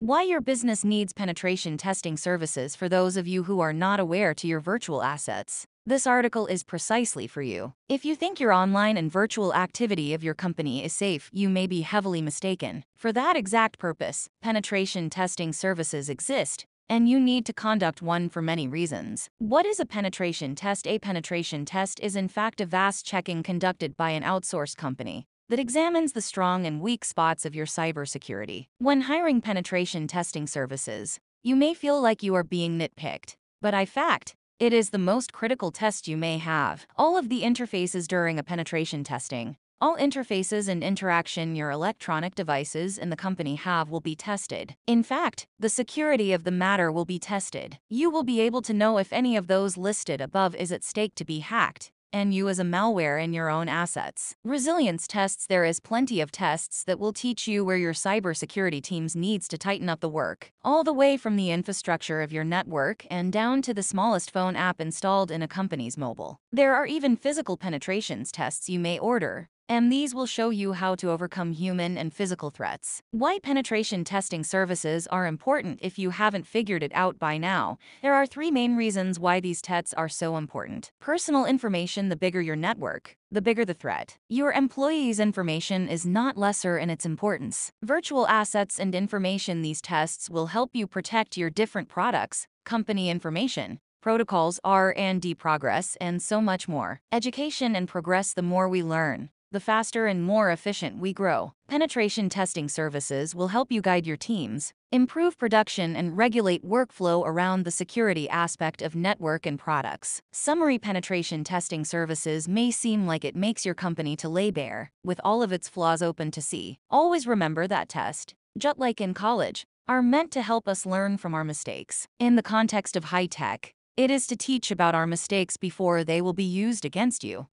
Why your business needs penetration testing services for those of you who are not aware to your virtual assets. This article is precisely for you. If you think your online and virtual activity of your company is safe, you may be heavily mistaken. For that exact purpose, penetration testing services exist, and you need to conduct one for many reasons. What is a penetration test? A penetration test is in fact a vast checking conducted by an outsourced company that examines the strong and weak spots of your cybersecurity. When hiring penetration testing services, you may feel like you are being nitpicked, but in fact, it is the most critical test you may have. All of the interfaces during a penetration testing, all interfaces and interaction your electronic devices in the company have will be tested. In fact, the security of the matter will be tested. You will be able to know if any of those listed above is at stake to be hacked, and you as a malware in your own assets. Resilience tests. There is plenty of tests that will teach you where your cybersecurity teams needs to tighten up the work, all the way from the infrastructure of your network and down to the smallest phone app installed in a company's mobile. There are even physical penetrations tests you may order, and these will show you how to overcome human and physical threats. Why penetration testing services are important. If you haven't figured it out by now, there are three main reasons why these tests are so important. Personal information. The bigger your network, the bigger the threat. Your employees' information is not lesser in its importance. Virtual assets and information. These tests will help you protect your different products, company information, protocols, R&D progress, and so much more. Education and progress. The more we learn, the faster and more efficient we grow. Penetration testing services will help you guide your teams, improve production, and regulate workflow around the security aspect of network and products. Summary. Penetration testing services may seem like it makes your company to lay bare, with all of its flaws open to see. Always remember that tests, just like in college, are meant to help us learn from our mistakes. In the context of high tech, it is to teach about our mistakes before they will be used against you.